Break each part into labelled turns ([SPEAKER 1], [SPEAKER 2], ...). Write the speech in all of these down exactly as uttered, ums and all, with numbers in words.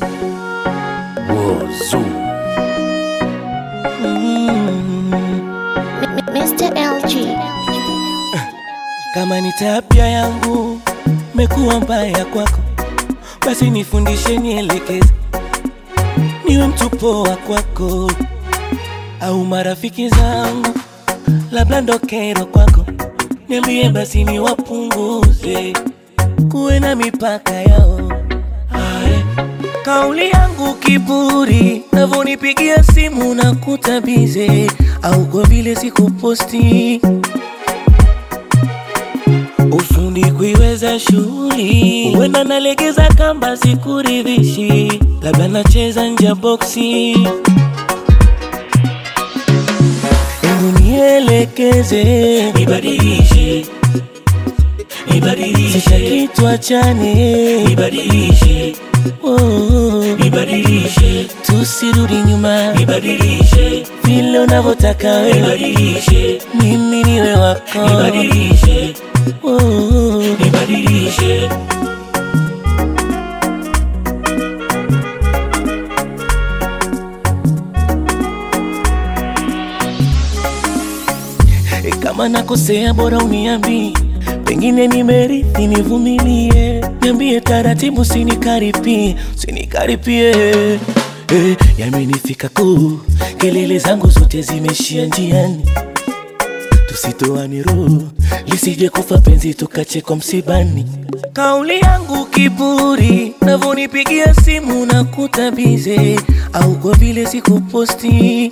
[SPEAKER 1] Wozu.
[SPEAKER 2] Mm.
[SPEAKER 3] mister L G.
[SPEAKER 2] Kama ni tabia yangu mekuwa mbaya kwako, basi nifundishe, nielekeze, niwe mtu poa kwako. Au marafiki zangu labda ndo kero kwako, niambie basi niwapunguze, kuwe na mipaka yao. Ae. Kauli yangu kiburi, navonipigia simu na kutabize, au kwa vile sikuposti. Ufundi kuiweza shughuli, wenda nalegeza kamba sikuridhishi, labda nacheza nje boxi. Hebu nielekeze, nibadilishe, nibadilishe, sisha kitu achane, nibadilishe, oh, nibadilishe, tusirudi nyuma, nibadilishe, vile unavyotaka wewe, nibadilishe, mimi niwe wako, nibadilishe, oh, nibadilishe. Kama nakosea bora uniambie, pengine nimerithi, nivumilie. Niambie taratibu, sinikaripie, sinikaripie. Eh, yamenifika kuu, kelele zangu zote zimeshia njiani. Tusitoane roho, lisije kufa penzi tukachekwa msibani. Kauli yangu kiburi, navonipigia simu na kutabize, au kwa vile sikuposti.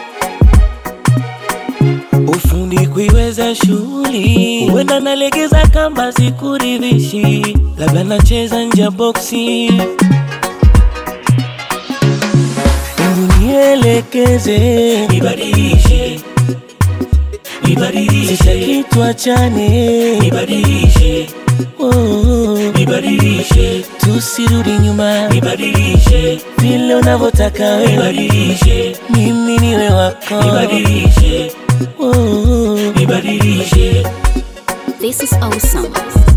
[SPEAKER 2] Ufundi kuiweza shughuli, wenda nalegeza kamba sikuridhishi, labda nacheza nje boxi. Hebu nielekeze, nibadilishe, nibadilishe, sisha kitu achane, nibadilishe, oh, nibadilishe, tusirudi nyuma, nibadilishe, vile unavyotaka wewe, nibadilishe, mimi niwe wako, nibadilishe, oh, nibadilishe.
[SPEAKER 3] This is awesome.